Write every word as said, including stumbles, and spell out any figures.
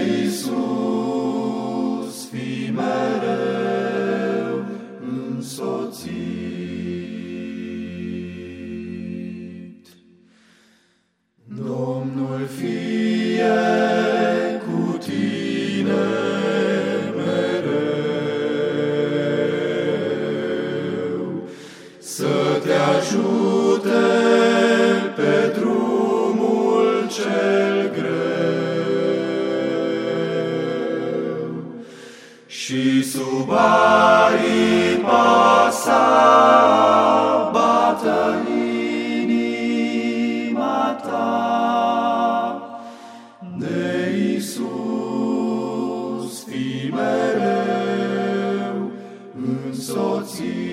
Iisus, fii mereu însoțit. Domnul fie cu tine mereu, să te ajute pe drumul cel greu și sub aripa sa bată inima ta. De Iisus fii mereu însoțit.